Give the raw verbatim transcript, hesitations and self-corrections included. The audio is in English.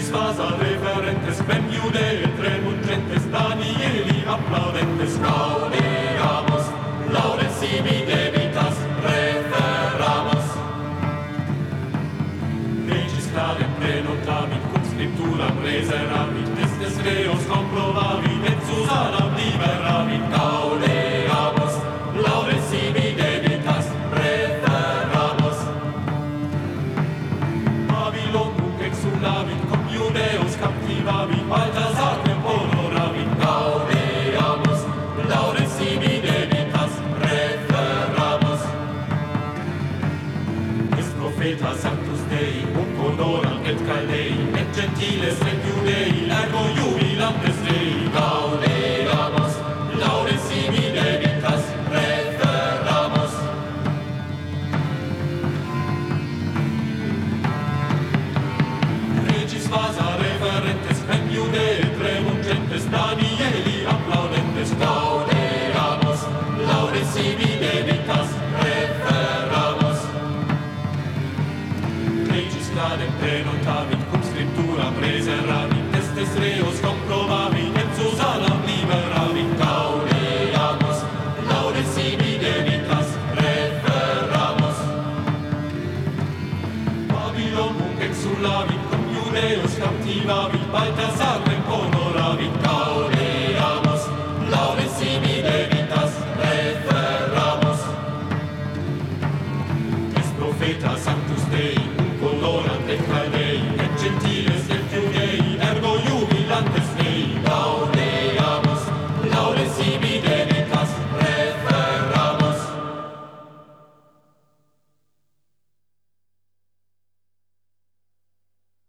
Regis vasa reverentes, quem Iudeae tremungentes, Danieli applaudentes, gaudeamus, laudem sibi debitas referamus. Regis clarem prenotavit, cum scripturam reseravit, testes reos comprovavit, et Susanam liberavit, gaudeamus, laudem sibi debitas referamus. Babylon nunc exulavit, cum Iudeos captivavit, Balthasarem honoravit, gaudeamus, laudem sibi debitas referamus. Est profeta sanctus Dei, cum honoram et Caldei, et gentiles et Iudei, ergo jubilantes Dei, gaudeamus, laudem sibi debitas referamus. Regis vasa reverentes, quem Iudeae tremungentes, Danieli applaudentes, gaudeamus, laudem sibi debitas referamus. Regis clarem prenotavit, cum scripturam reseravit, testes reos comprovavit, et Susanam liberavit, gaudeamus, laudem sibi debitas referamus. Babylon nunc exulavit, cum Iudeos captivavit, Balthasarem honoravit, gaudeamus, laudem sibi debitas referamus. Est profeta sanctus Dei, cum colorant et Caldei,